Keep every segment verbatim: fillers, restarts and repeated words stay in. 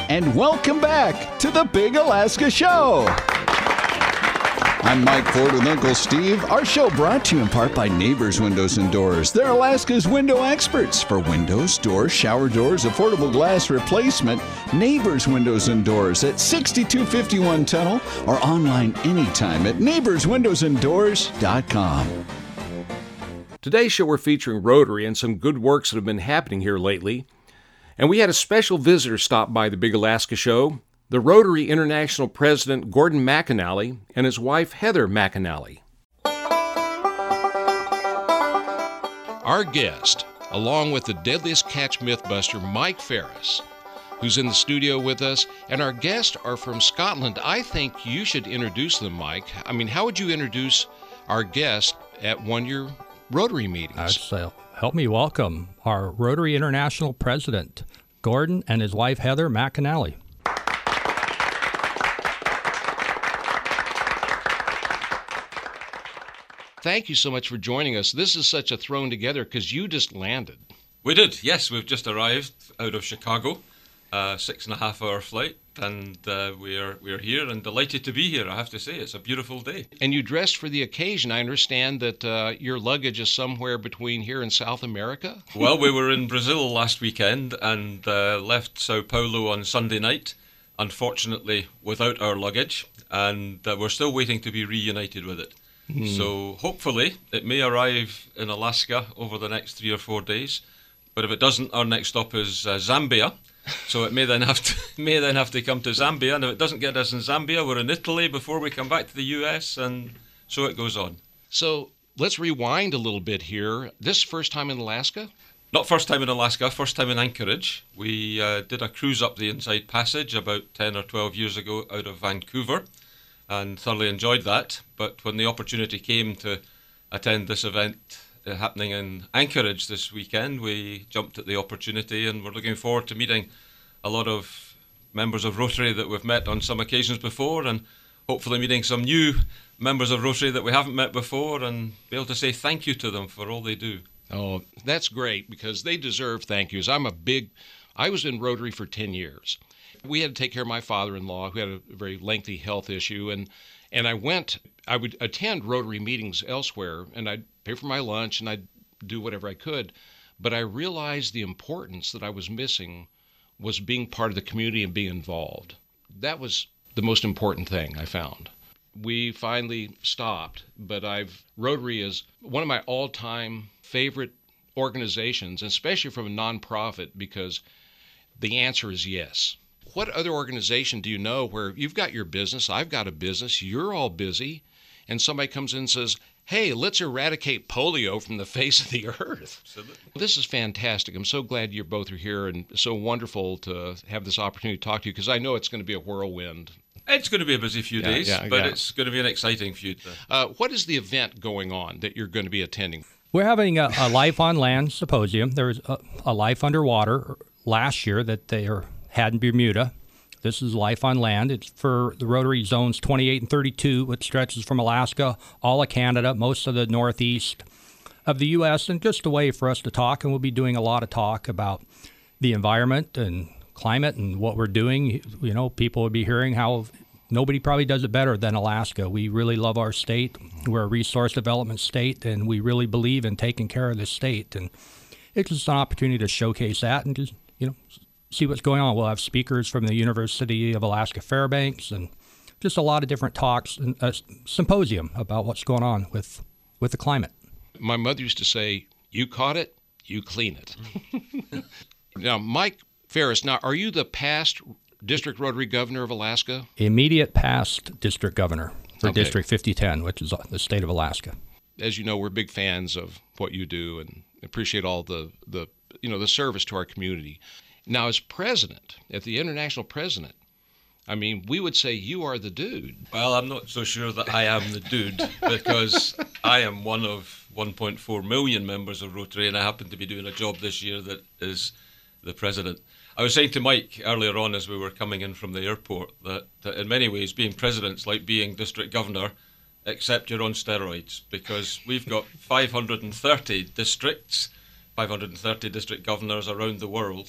and welcome back to the Big Alaska Show. I'm Mike Ford with Uncle Steve. Our show brought to you in part by Neighbors Windows and Doors. They're Alaska's window experts for windows, doors, shower doors, affordable glass replacement. Neighbors Windows and Doors at sixty-two fifty-one Tunnel or online anytime at neighbors windows and doors dot com. Today's show we're featuring Rotary and some good works that have been happening here lately. And we had a special visitor stop by the Big Alaska Show, the Rotary International President Gordon McAnally and his wife Heather McAnally. Our guest, along with the deadliest catch mythbuster Mike Ferris, who's in the studio with us, and our guests are from Scotland. I think you should introduce them, Mike. I mean, how would you introduce our guest at one of your Rotary meetings? I'd say, help me welcome our Rotary International President, Gordon, and his wife, Heather McAnally. Thank you so much for joining us. This is such a thrown together because you just landed. We did, yes. We've just arrived out of Chicago, a six and a half hour flight, and uh, we're we're here and delighted to be here, I have to say. It's a beautiful day. And you dressed for the occasion. I understand that uh, your luggage is somewhere between here and South America? Well, we were in Brazil last weekend and uh, left Sao Paulo on Sunday night, unfortunately without our luggage, and uh, we're still waiting to be reunited with it. Mm. So hopefully it may arrive in Alaska over the next three or four days, but if it doesn't, our next stop is uh, Zambia. So it may then have to may then have to come to Zambia, and if it doesn't get us in Zambia, we're in Italy before we come back to the U S, and so it goes on. So let's rewind a little bit here. This first time in Alaska? Not first time in Alaska, first time in Anchorage. We uh, did a cruise up the Inside Passage about ten or twelve years ago out of Vancouver, and thoroughly enjoyed that. But when the opportunity came to attend this event uh, happening in Anchorage this weekend, we jumped at the opportunity, and we're looking forward to meeting a lot of members of Rotary that we've met on some occasions before, and hopefully meeting some new members of Rotary that we haven't met before, and be able to say thank you to them for all they do. Oh, that's great, because they deserve thank yous. I'm a big, I was in Rotary for ten years. We had to take care of my father-in-law who had a very lengthy health issue, and and I went, I would attend Rotary meetings elsewhere, and I'd pay for my lunch, and I'd do whatever I could, but I realized the importance that I was missing was being part of the community and being involved. That was the most important thing I found. We finally stopped, but I've Rotary is one of my all-time favorite organizations, especially from a nonprofit, because the answer is yes. What other organization do you know where you've got your business, I've got a business, you're all busy, and somebody comes in and says, hey, let's eradicate polio from the face of the earth? Absolutely. This is fantastic. I'm so glad you both are here, and so wonderful to have this opportunity to talk to you, because I know it's going to be a whirlwind. It's going to be a busy few yeah, days, yeah, but yeah. It's going to be an exciting few days. Uh, what is the event going on that you're going to be attending? We're having a, a Life on Land symposium. There was a, a Life Underwater last year that they are, had in Bermuda. This is Life on Land. It's for the Rotary Zones twenty-eight and thirty-two, which stretches from Alaska, all of Canada, most of the northeast of the U S, and just a way for us to talk. And we'll be doing a lot of talk about the environment and climate and what we're doing. You know, people will be hearing how nobody probably does it better than Alaska. We really love our state. We're a resource development state, and we really believe in taking care of the state. And it's just an opportunity to showcase that and just, you know, see what's going on. We'll have speakers from the University of Alaska Fairbanks and just a lot of different talks and a symposium about what's going on with, with the climate. My mother used to say, you caught it, you clean it. Now, Mike Ferris, now, are you the past District Rotary Governor of Alaska? Immediate past District Governor for Okay. District fifty ten, which is the state of Alaska. As you know, we're big fans of what you do and appreciate all the, the you know, the service to our community. Now, as president, at the international president, I mean, we would say you are the dude. Well, I'm not so sure that I am the dude, because I am one of one point four million members of Rotary, and I happen to be doing a job this year that is the president. I was saying to Mike earlier on as we were coming in from the airport that, that in many ways being president's like being district governor, except you're on steroids, because we've got five hundred thirty districts, five hundred thirty district governors around the world.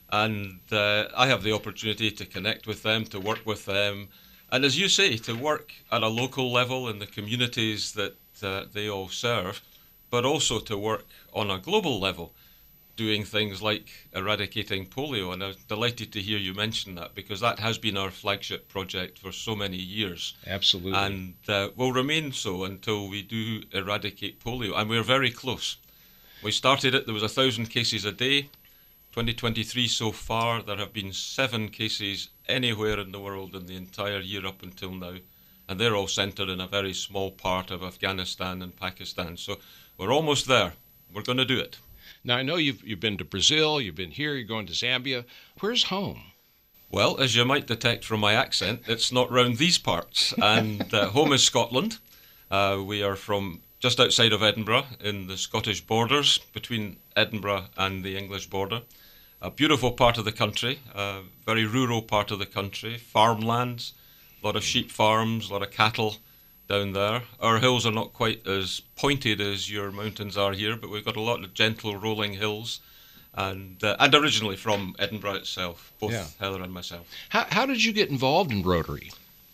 And uh, I have the opportunity to connect with them, to work with them, and as you say, to work at a local level in the communities that uh, they all serve, but also to work on a global level, doing things like eradicating polio. And I was delighted to hear you mention that, because that has been our flagship project for so many years. Absolutely. And uh, will remain so until we do eradicate polio. And we're very close. We started it, there was a thousand cases a day. twenty twenty-three so far, there have been seven cases anywhere in the world in the entire year up until now. And they're all centred in a very small part of Afghanistan and Pakistan. So we're almost there. We're going to do it. Now, I know you've, you've been to Brazil, you've been here, you're going to Zambia. Where's home? Well, as you might detect from my accent, it's not round these parts. And uh, home is Scotland. Uh, we are from just outside of Edinburgh, in the Scottish borders, between Edinburgh and the English border. A beautiful part of the country, a very rural part of the country, farmlands, a lot of sheep farms, a lot of cattle down there. Our hills are not quite as pointed as your mountains are here, but we've got a lot of gentle rolling hills, and uh, and originally from Edinburgh itself, both Yeah. Heather and myself. How, how did you get involved in Rotary?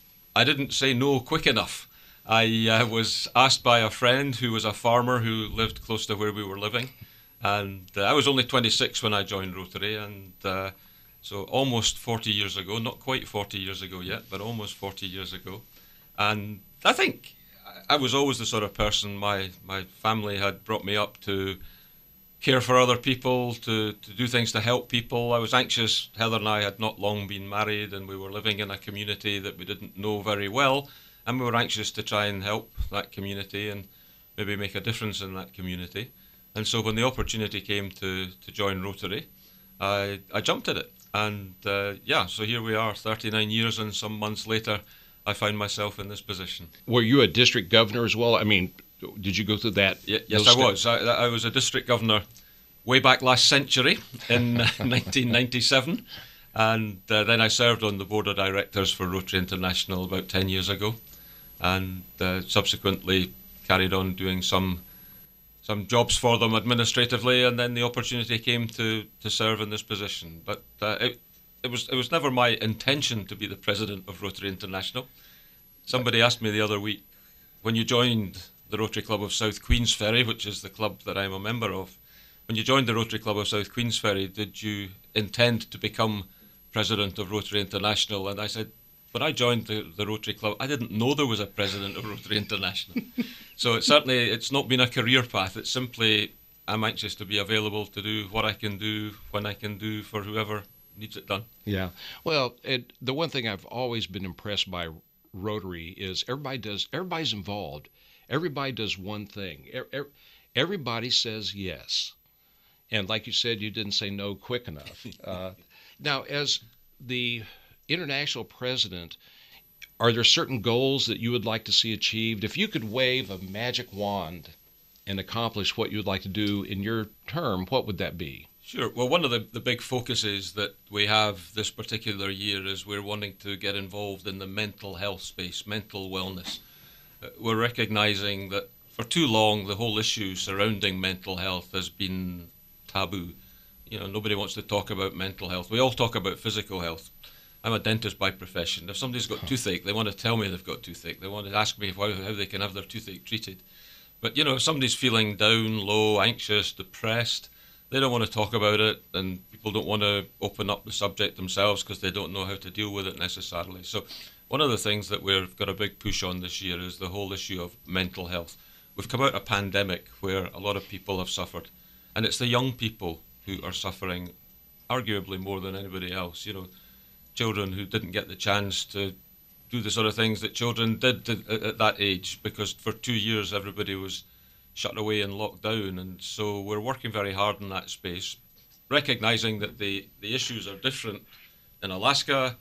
I didn't say no quick enough. I uh, was asked by a friend who was a farmer who lived close to where we were living, and uh, I was only twenty-six when I joined Rotary, and uh, so almost forty years ago, not quite forty years ago yet, but almost forty years ago. And I think I was always the sort of person, my, my family had brought me up to care for other people, to, to do things to help people. I was anxious. Heather and I had not long been married, and we were living in a community that we didn't know very well, and we were anxious to try and help that community and maybe make a difference in that community. And so when the opportunity came to, to join Rotary, I, I jumped at it. And uh, yeah, so here we are, thirty-nine years, and some months later, I find myself in this position. Were you a district governor as well? I mean, did you go through that? Y- yes, those I was. I, I was a district governor way back last century in nineteen ninety-seven. And uh, then I served on the board of directors for Rotary International about ten years ago, and uh, subsequently carried on doing some some jobs for them administratively, and then the opportunity came to, to serve in this position. But uh, it, it was it was never my intention to be the president of Rotary International. Somebody asked me the other week, when you joined the Rotary Club of South Queensferry, which is the club that I'm a member of, when you joined the Rotary Club of South Queensferry, did you intend to become president of Rotary International? And I said, when I joined the, the Rotary Club, I didn't know there was a president of Rotary International. So it certainly, it's not been a career path. It's simply, I'm anxious to be available to do what I can do, when I can do, for whoever needs it done. Yeah. Well, it, the one thing I've always been impressed by Rotary is everybody does, everybody's involved. Everybody does one thing. Er, everybody says yes. And like you said, you didn't say no quick enough. Uh, now, as the international president, are there certain goals that you would like to see achieved? If you could wave a magic wand and accomplish what you would like to do in your term, what would that be? Sure. Well, one of the, the big focuses that we have this particular year is we're wanting to get involved in the mental health space, mental wellness. Uh, we're recognizing that for too long the whole issue surrounding mental health has been taboo. You know, nobody wants to talk about mental health. We all talk about physical health. I'm a dentist by profession. If somebody's got toothache, they want to tell me they've got toothache. They want to ask me how, how they can have their toothache treated. But, you know, if somebody's feeling down, low, anxious, depressed, they don't want to talk about it, and people don't want to open up the subject themselves because they don't know how to deal with it necessarily. So one of the things that we've got a big push on this year is the whole issue of mental health. We've come out of a pandemic where a lot of people have suffered, and it's the young people who are suffering arguably more than anybody else. You know, children who didn't get the chance to do the sort of things that children did to, at, at that age, because for two years everybody was shut away and locked down. And so we're working very hard in that space, recognising that the, the issues are different in Alaska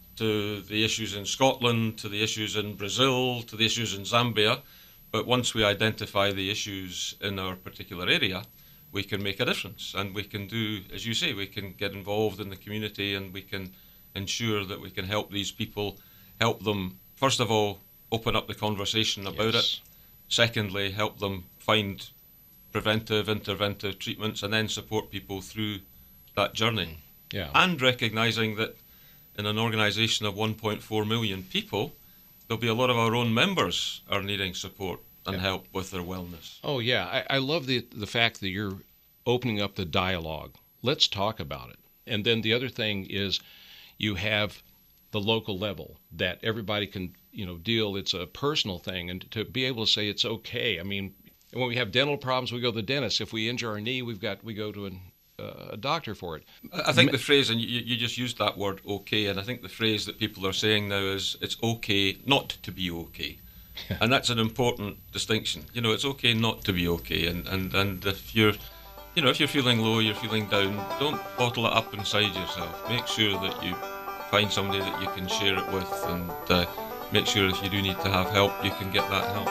to the issues in Scotland, to the issues in Brazil, to the issues in Zambia. But once we identify the issues in our particular area, we can make a difference, and we can do, as you say, we can get involved in the community, and we can ensure that we can help these people, help them, first of all, open up the conversation about Yes. it. Secondly, help them find preventive, interventive treatments, and then support people through that journey. Yeah. And recognising that in an organisation of one point four million people, there'll be a lot of our own members are needing support and Yeah. help with their wellness. Oh, yeah. I, I love the, the fact that you're opening up the dialogue. Let's talk about it. And then the other thing is you have the local level that everybody can, you know, deal. It's a personal thing. And to be able to say it's okay. I mean, when we have dental problems, we go to the dentist. If we injure our knee, we've got we go to an, uh, a doctor for it. I think the phrase, and you, you just used that word, okay, and I think the phrase that people are saying now is it's okay not to be okay. And that's an important distinction. You know, it's okay not to be okay. And, and, and if you're, you know, if you're feeling low, you're feeling down, don't bottle it up inside yourself. Make sure that you find somebody that you can share it with, and uh, make sure if you do need to have help, you can get that help.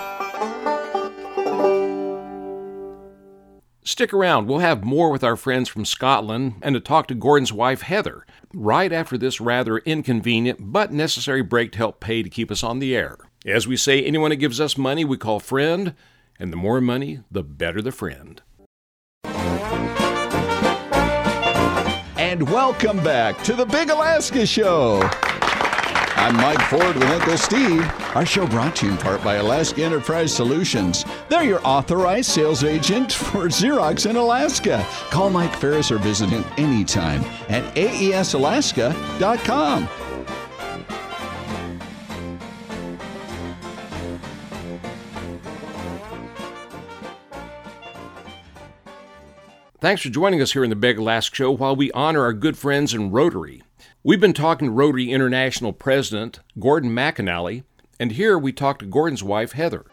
Stick around. We'll have more with our friends from Scotland and to talk to Gordon's wife, Heather, right after this rather inconvenient but necessary break to help pay to keep us on the air. As we say, anyone who gives us money we call friend, and the more money, the better the friend. And welcome back to the Big Alaska Show. I'm Mike Ford with Uncle Steve. Our show brought to you in part by Alaska Enterprise Solutions. They're your authorized sales agent for Xerox in Alaska. Call Mike Ferris or visit him anytime at A E S alaska dot com. Thanks for joining us here in the Big Alaska Show while we honor our good friends in Rotary. We've been talking to Rotary International President Gordon McAnally, and here we talked to Gordon's wife, Heather.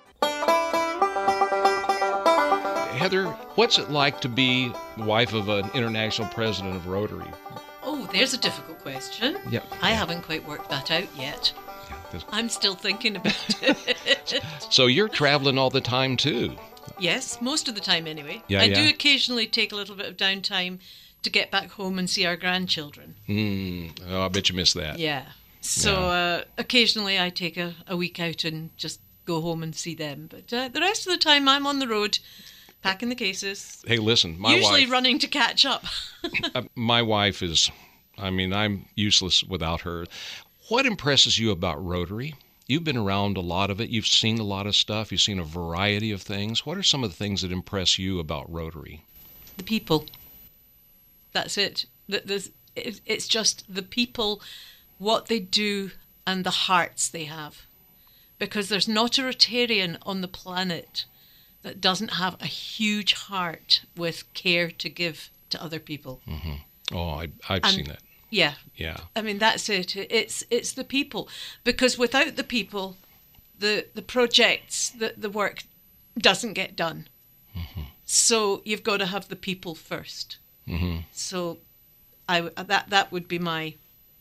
Heather, what's it like to be wife of an international president of Rotary? Oh, there's a difficult question. Yeah. I haven't quite worked that out yet. Yeah, this- I'm still thinking about it. So you're traveling all the time, too. Yes, most of the time anyway. Yeah, I yeah. do occasionally take a little bit of downtime to get back home and see our grandchildren. Mm, oh, I bet you missed that. Yeah. So uh, occasionally I take a, a week out and just go home and see them. But uh, the rest of the time I'm on the road, packing the cases. Hey, listen, my usually wife... running to catch up. uh, my wife is... I mean, I'm useless without her. What impresses you about Rotary? You've been around a lot of it. You've seen a lot of stuff. You've seen a variety of things. What are some of the things that impress you about Rotary? The people. That's it. The- the- it- It's just the people, what they do, and the hearts they have. Because there's not a Rotarian on the planet that doesn't have a huge heart with care to give to other people. Mm-hmm. Oh, I, I've And- seen that. Yeah. Yeah. I mean, that's it. It's it's the people. Because without the people, the the projects, the, the work doesn't get done. Mm-hmm. So you've got to have the people first. Mm-hmm. So I w- that that would be my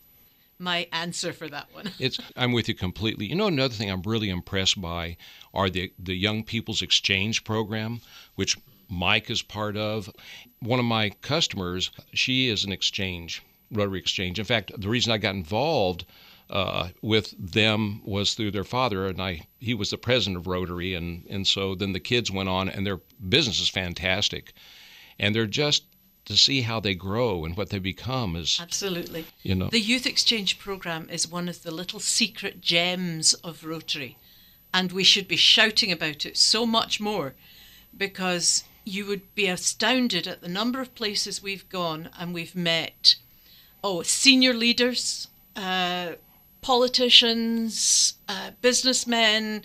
my answer for that one. It's, I'm with you completely. You know, another thing I'm really impressed by are the, the Young People's Exchange Program, which Mike is part of. One of my customers, she is an exchange, Rotary Exchange. In fact, the reason I got involved uh, with them was through their father, and I he was the president of Rotary, and, and so then the kids went on, and their business is fantastic. And they're just, to see how they grow and what they become is, Absolutely. you know. The Youth Exchange Programme is one of the little secret gems of Rotary, and we should be shouting about it so much more, because you would be astounded at the number of places we've gone and we've met, oh, senior leaders, uh, politicians, uh, businessmen,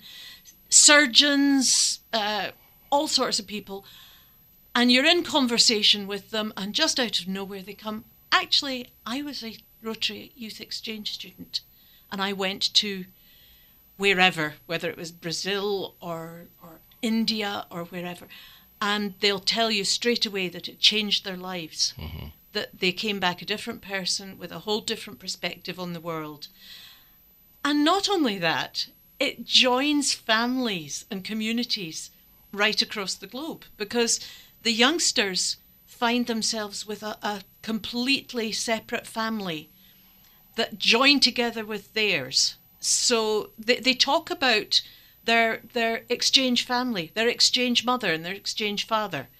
surgeons, uh, all sorts of people. And you're in conversation with them, and just out of nowhere they come, actually, I was a Rotary Youth Exchange student, and I went to wherever, whether it was Brazil or, or India or wherever, and they'll tell you straight away that it changed their lives, mm-hmm. that they came back a different person with a whole different perspective on the world. And not only that, it joins families and communities right across the globe, because the youngsters find themselves with a, a completely separate family that join together with theirs. So they, they talk about their their exchange family, their exchange mother and their exchange father.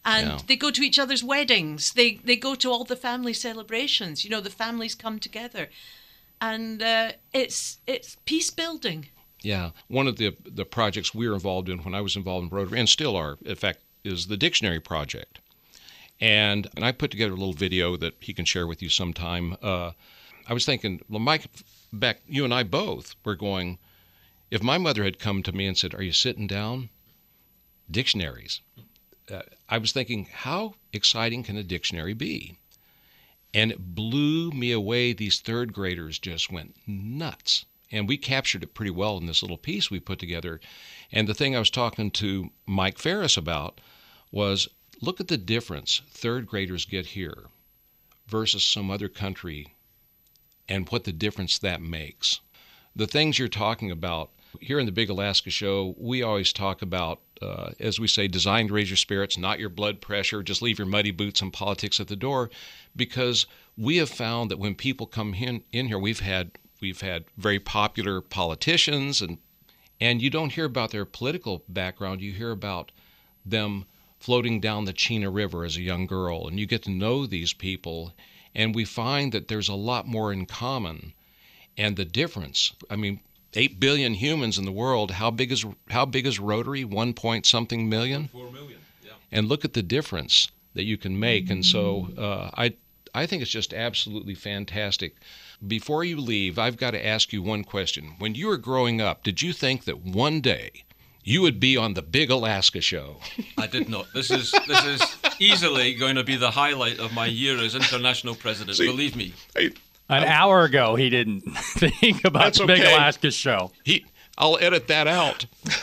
And Yeah. they go to each other's weddings. They they go to all the family celebrations. You know, the families come together. And uh, it's it's peace building. Yeah. One of the the projects we were involved in when I was involved in Rotary, and still are, in fact, is the Dictionary Project. And and I put together a little video that he can share with you sometime. Uh, I was thinking, well, Mike, Beck, you and I both were going, if my mother had come to me and said, are you sitting down? Dictionaries. Uh, I was thinking, how exciting can a dictionary be? And it blew me away. These third graders just went nuts. And we captured it pretty well in this little piece we put together. And the thing I was talking to Mike Ferris about was, look at the difference third graders get here versus some other country and what the difference that makes. The things you're talking about, here in the Big Alaska Show, we always talk about, uh, as we say, designed to raise your spirits, not your blood pressure, just leave your muddy boots and politics at the door, because we have found that when people come in, in here, we've had we've had very popular politicians, and and you don't hear about their political background, you hear about them floating down the Chena River as a young girl, and you get to know these people, and we find that there's a lot more in common. And the difference, I mean, eight billion humans in the world, how big is how big is Rotary? One point something million? Four million, yeah. And look at the difference that you can make. And so uh, I I think it's just absolutely fantastic. Before you leave, I've got to ask you one question. When you were growing up, did you think that one day you would be on the Big Alaska Show? I did not. This is this is easily going to be the highlight of my year as international president. See, believe me. I, An hour ago, he didn't think about That's the Big okay. Alaska Show. He, I'll edit that out.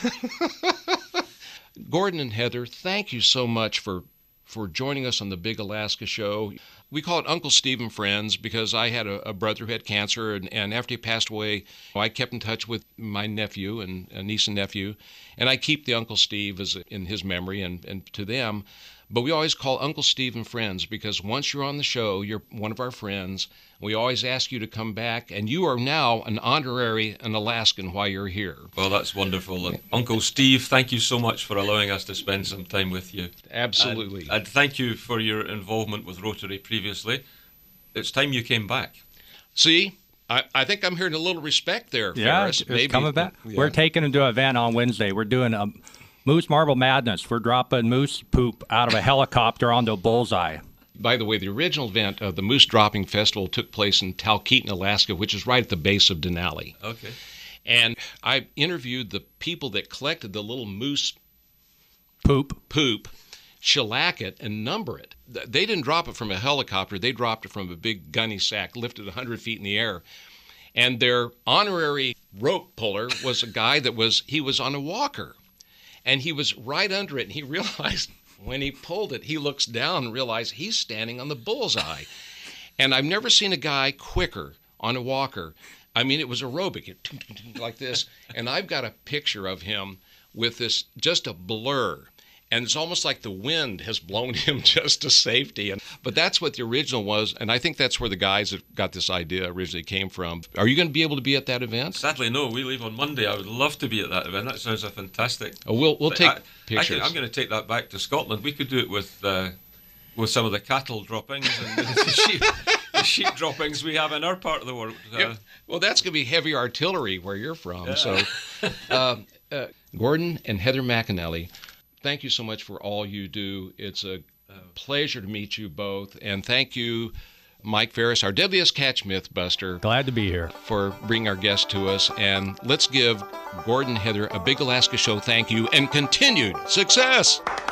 Gordon and Heather, thank you so much for, for joining us on the Big Alaska Show. We call it Uncle Steve and Friends because I had a, a brother who had cancer, and, and after he passed away, I kept in touch with my nephew and a niece and nephew, and I keep the Uncle Steve as in his memory and, and to them. But we always call Uncle Steve and Friends because once you're on the show, you're one of our friends. We always ask you to come back, and you are now an honorary an Alaskan while you're here. Well, that's wonderful. And Uncle Steve, thank you so much for allowing us to spend some time with you. Absolutely. And, and thank you for your involvement with Rotary previously. It's time you came back. See, I, I think I'm hearing a little respect there, Yeah, Ferris. it's it's coming back. Yeah. We're taking him to an event on Wednesday. We're doing a Moose Marble Madness. We're dropping moose poop out of a helicopter onto a bullseye. By the way, the original event of the Moose Dropping Festival took place in Talkeetna, Alaska, which is right at the base of Denali. Okay. And I interviewed the people that collected the little moose Poop. poop, shellac it, and number it. They didn't drop it from a helicopter. They dropped it from a big gunny sack, lifted one hundred feet in the air. And their honorary rope puller was a guy that was, he was on a walker. And he was right under it, and he realized when he pulled it, he looks down and realized he's standing on the bullseye. And I've never seen a guy quicker on a walker. I mean, it was aerobic, like this. And I've got a picture of him with this, just a blur. And it's almost like the wind has blown him just to safety. And but that's what the original was, and I think that's where the guys that got this idea originally came from. Are you going to be able to be at that event? Sadly, no. We leave on Monday. I would love to be at that event. That sounds a fantastic. Oh, we'll we'll But take I, pictures. I am going to take that back to Scotland. We could do it with uh, with some of the cattle droppings and the sheep, the sheep droppings we have in our part of the world. Uh, Yeah. Well, that's going to be heavy artillery where you're from. Yeah. So, uh, uh, Gordon and Heather McAnally, thank you so much for all you do. It's a pleasure to meet you both. And thank you, Mike Ferris, our deadliest catch myth buster, Glad to be here. for bringing our guest to us. And let's give Gordon and Heather a Big Alaska Show thank you and continued success.